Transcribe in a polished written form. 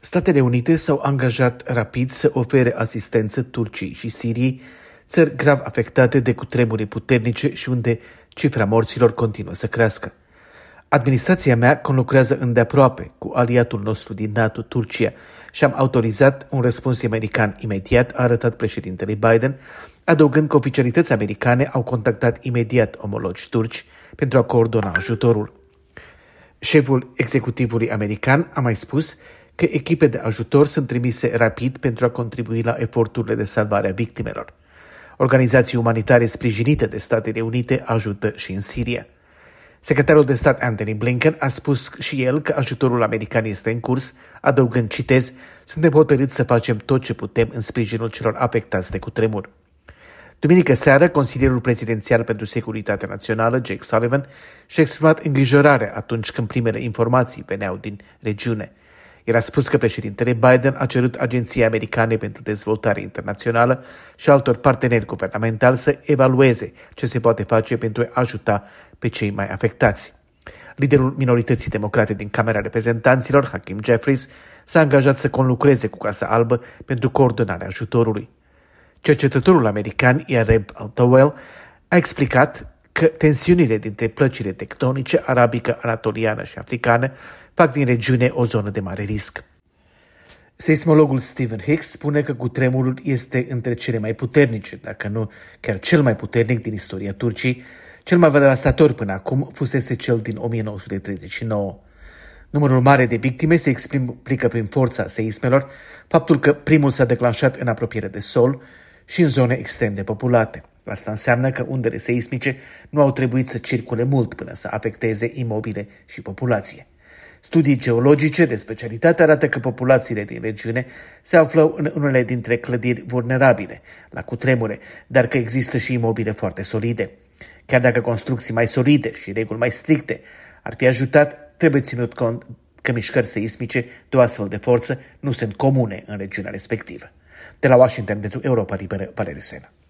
Statele Unite s-au angajat rapid să ofere asistență Turciei și Siriei, țări grav afectate de cutremure puternice și unde cifra morților continuă să crească. Administrația mea conlucrează îndeaproape cu aliatul nostru din NATO, Turcia, și am autorizat un răspuns american imediat, a arătat președintele Biden, adăugând că oficialități americane au contactat imediat omologi turci pentru a coordona ajutorul. Șeful executivului american a mai spus că echipe de ajutor sunt trimise rapid pentru a contribui la eforturile de salvare a victimelor. Organizații umanitare sprijinite de Statele Unite ajută și în Siria. Secretarul de stat Antony Blinken a spus și el că ajutorul american este în curs, adăugând, citez, "Suntem hotărâți să facem tot ce putem în sprijinul celor afectați de cutremur." Duminică seară, consilierul prezidențial pentru securitatea națională, Jake Sullivan, și-a exprimat îngrijorare atunci când primele informații veneau din regiune. El a spus că președintele Biden a cerut Agenției Americane pentru Dezvoltare Internațională și altor parteneri guvernamentali să evalueze ce se poate face pentru a ajuta pe cei mai afectați. Liderul minorității democrate din Camera Reprezentanților, Hakeem Jeffries, s-a angajat să conlucreze cu Casa Albă pentru coordonarea ajutorului. Cercetătorul american Yareb Altawell a explicat că tensiunile dintre plăcile tectonice arabică, anatoliană și africană fac din regiune o zonă de mare risc. Seismologul Stephen Hicks spune că cutremurul este între cele mai puternice, dacă nu chiar cel mai puternic din istoria Turciei. Cel mai devastator până acum fusese cel din 1939. Numărul mare de victime se explică prin forța seismelor, faptul că primul s-a declanșat în apropiere de sol și în zone extrem de populate. Asta înseamnă că undele seismice nu au trebuit să circule mult până să afecteze imobile și populație. Studii geologice de specialitate arată că populațiile din regiune se află în unele dintre clădiri vulnerabile la cutremure, dar că există și imobile foarte solide. Chiar dacă construcții mai solide și reguli mai stricte ar fi ajutat, trebuie ținut cont că mișcări seismice de o astfel de forță nu sunt comune în regiunea respectivă. De la Washington pentru Europa Liberă, Valeriu Sena.